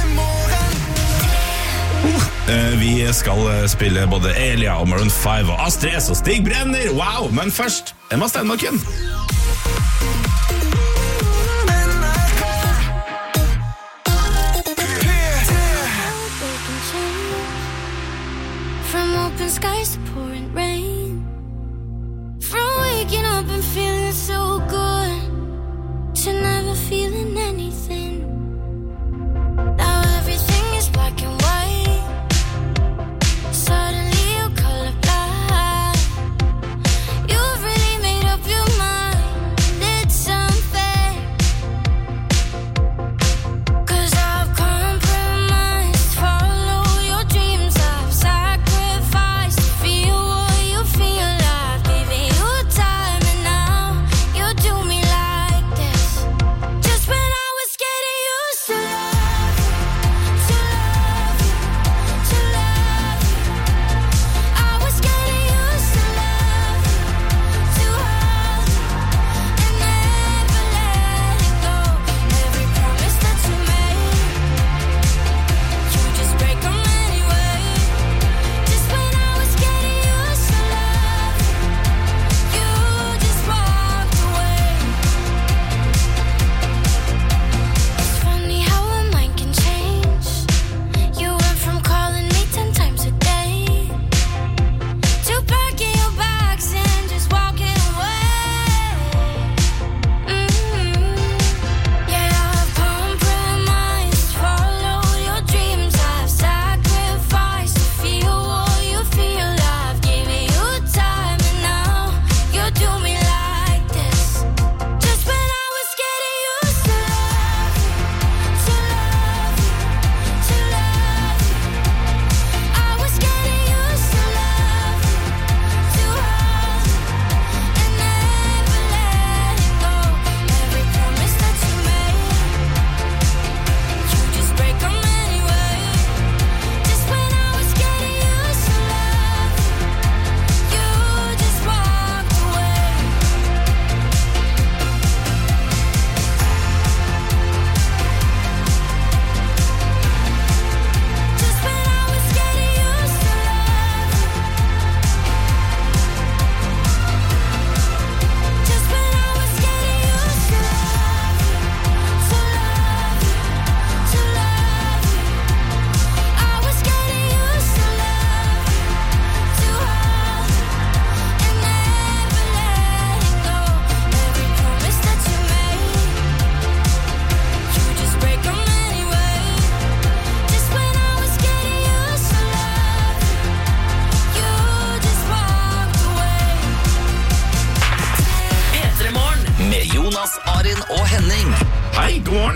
Vi skal spille både Elia og Maroon 5 og Astrid S og Stig Brenner. Wow, men først Emma Stenbakken. From open skies to pouring rain, from waking up and feeling so good to never feeling anything. Now everything is black and white. Suddenly you color blind. You've really made up your mind.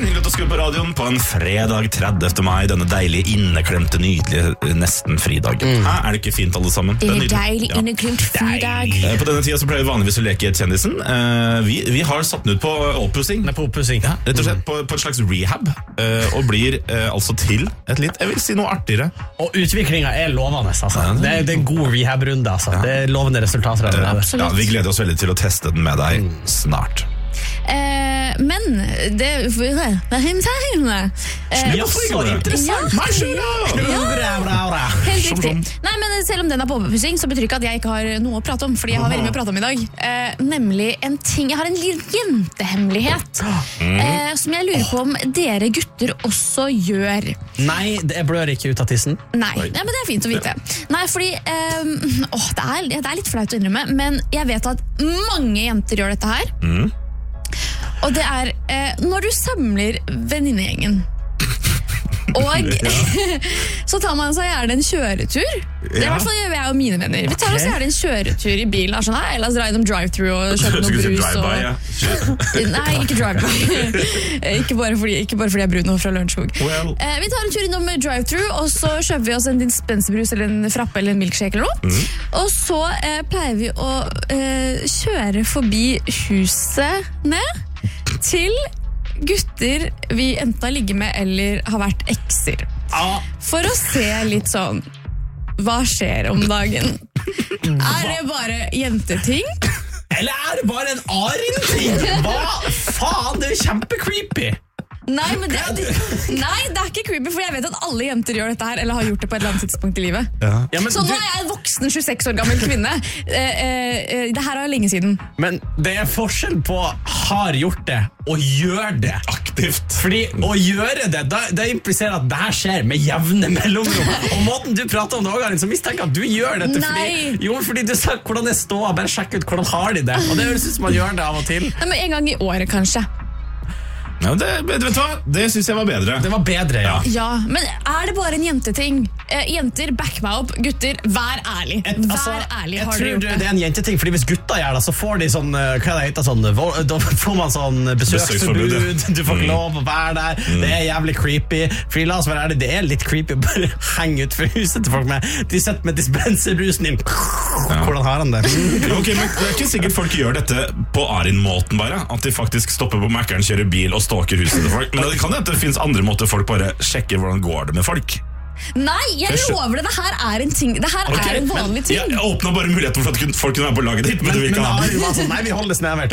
hyggelig at du skulle på radioen på en fredag 30. mai, denne deilige, inneklemte, nydelige, nesten fridagen. Er det ikke fint alle sammen? Det er nydelig. deilig, inneklemt fridag. På denne tida så pleier vi vanligvis å leke Kjendisen. Vi har satt den ut på oppussing. På oppussing. Ja, rett og slett på et slags rehab, og blir altså til et litt, jeg vil si noe artigere. Og utviklingen er lovende, altså. Det er en god rehab-runde, altså. Det er lovende resultater. Ja, vi gleder oss veldig til å teste den med deg snart. Men det er så interessant. Helt riktig. Nei, men selv om den er på overpussing, så betyr ikke at jeg ikke har noe å prate om, fordi jeg har veldig mye å prate om i dag. Nemlig en ting, jeg har en liten jentehemmelighet som jeg lurer på om dere gutter også gjør. Nei, jeg blør ikke ut av tissen. Nei, men det er fint å vite. Nei, fordi det er litt flaut å innrømme, men jeg vet at mange jenter gjør dette her. Og det er når du samler venninnegjengen og så tar man seg gjerne en kjøretur. Det er i hvert fall jeg og mine venner. Vi tar oss gjerne en kjøretur i bilen, sånn her, eller så drar jeg dem drive-thru og kjøper noe brus Nei, ikke drive-by. ikke bare fordi jeg er brun og fra Lørenskog. Vi tar en tur innom drive-thru, og så kjøper vi oss en dispenserbrus eller en frappe eller en milkshake eller noe. Og så pleier vi å kjøre forbi husene til gutter vi enten har ligget med eller har vært ekser. For å se litt sånn, hva skjer om dagen? Er det bare jenteting? Eller er det bare en Arin-ting? Hva faen, det er kjempecreepy. Nei, men det er ikke creepy, for jeg vet at alle jenter gjør dette her, eller har gjort det på et eller annet tidspunkt i livet. Så nå er jeg en voksen 26 år gammel kvinne. Det her er lenge siden. Men det er forskjell på har gjort det og gjør det aktivt. Fordi å gjøre det, det impliserer at det her skjer med jevne mellomrom. Og måten du prater om det også, så mistenker jeg at du gjør dette fordi du sa hvordan det står, bare sjekk ut hvordan har de det. Og det høres ut som man gjør det av og til. Nei, men en gang i året kanskje. Ja, vet du hva? Det synes jeg var bedre. Det var bedre, ja. Ja, men er det bare en jenteting? Jenter, back meg opp. Gutter, vær ærlig. Vær ærlig, jeg tror det er en jenteting, fordi hvis gutta gjør det, så får de sånn, hva det heter, sånn, da får man sånn besøksforbud, du får ikke lov å være der, det er jævlig creepy. Fordi la oss være ærlig, det er litt creepy å bare henge ut for huset til folk med. De setter med dispenserbrusen din. Hvordan har han det? Ok, men det er ikke sikkert folk gjør dette på Arin-måten bare, at de faktisk stopper på Mac-eren, kjører bil og stalker huset til folk. Men det kan hende at det finnes andre måter folk bare sjekker hvordan går det med folk. Nei, jeg lover det, det her er en ting. Det her er en vanlig ting. Jeg åpnet bare muligheten for at folk kunne være på laget ditt, men du vil ikke ha det. Sånn, nei, vi holder det snevert.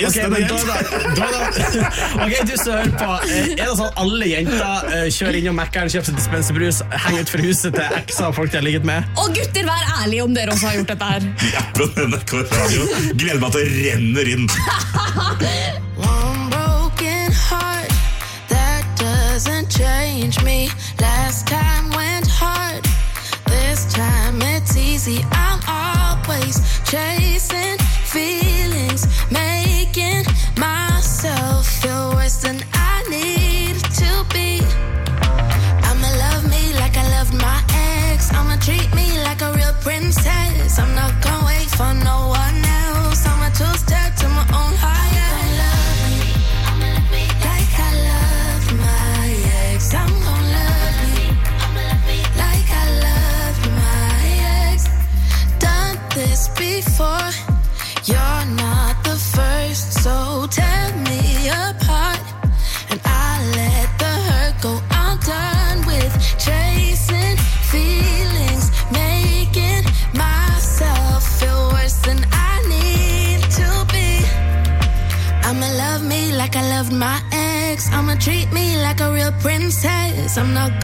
Ok, du som hører på, er det sånn alle jenter kjører inn om Mac-eren, kjøper seg dispenserbrus, henger ut for huset til eksa folk de har ligget med? Og gutter, vær ærlige om dere også har gjort dette her. Ja, på NRK Radio. Gleder meg at det renner inn. One broken heart that doesn't change me. Last time went hard, this time it's easy. I'm always chasing feelings, making myself feel worse than I need to be. I'ma love me like I loved my ex. I'ma treat me like a real princess. I'm not gonna wait for no one else. I'ma two-step to my own higher. I'ma love me like I love my ex. I'm gonna love me like I love my ex. Done this before. You're not the first, so tear me apart, and I let the hurt go. I'm done with chasing feelings, making myself feel worse than I need to be. I'ma love me like I loved my ex. I'ma treat me like a real princess. I'm not